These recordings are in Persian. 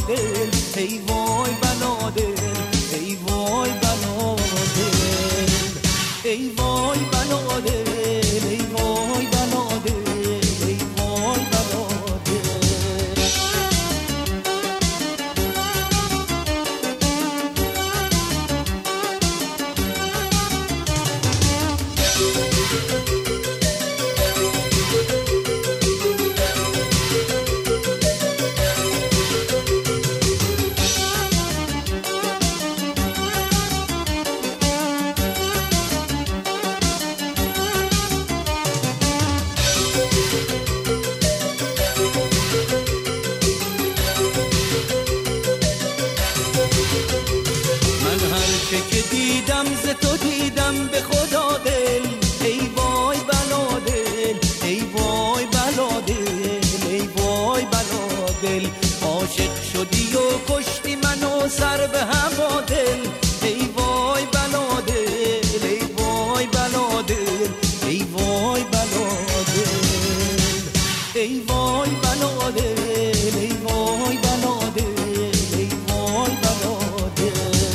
بلادل، ای وای بلادل، ای وای بلادل، ای وای بلادل، ای وای بلادل، ای وای بلادل. که دیدم ز تو دیدم به خدا دل، ای وای بلادل، ای وای بلادل، ای وای بلادل. عاشق شدی و کشتی منو سر به هوا دل، ای وای بلادل، ای وای بلادل، ای وای بلادل، ای وای بلادل، ای وای بلادل، ای وای بلادل.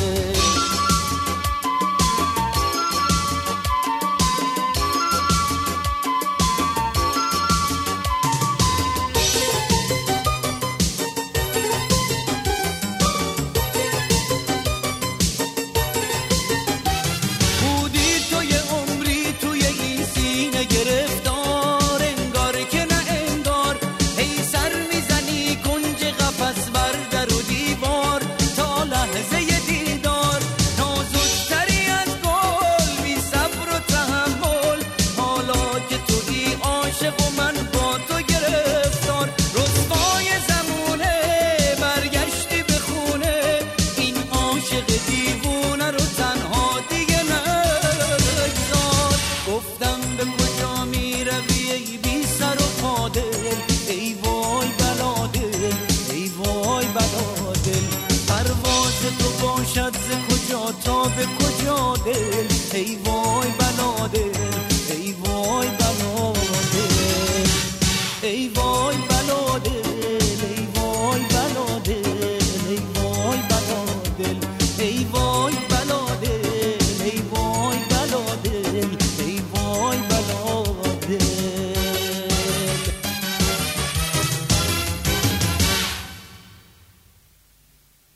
گرفتار انگار که نه انگار، هی سر میزنی کنج قفس بر در و دیوار، تا لحظه دیدار نازکتری از گل، بی صبر و تحمل، حالا که تویی عاشق و من با تو گرفتار. رسوای زمونه برگشتی به خونه، این عاشق دیوونه رو تنها دیگه نگذار. گفتم به کجا می روی ای بی سر و پادل، ای وای بلادل، ای وای بلادل. پرواز تو باشد ز کجا تا به کجا دل، ای وای